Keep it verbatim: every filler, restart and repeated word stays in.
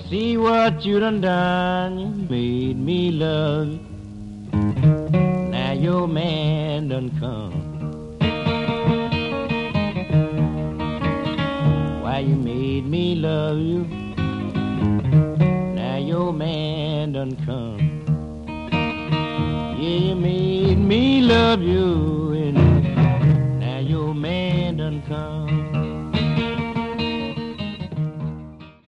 See what you done done, you made me love you. Now your man done come. Why you made me love you? Now your man done come. Yeah, you made me love you, and now your man done come.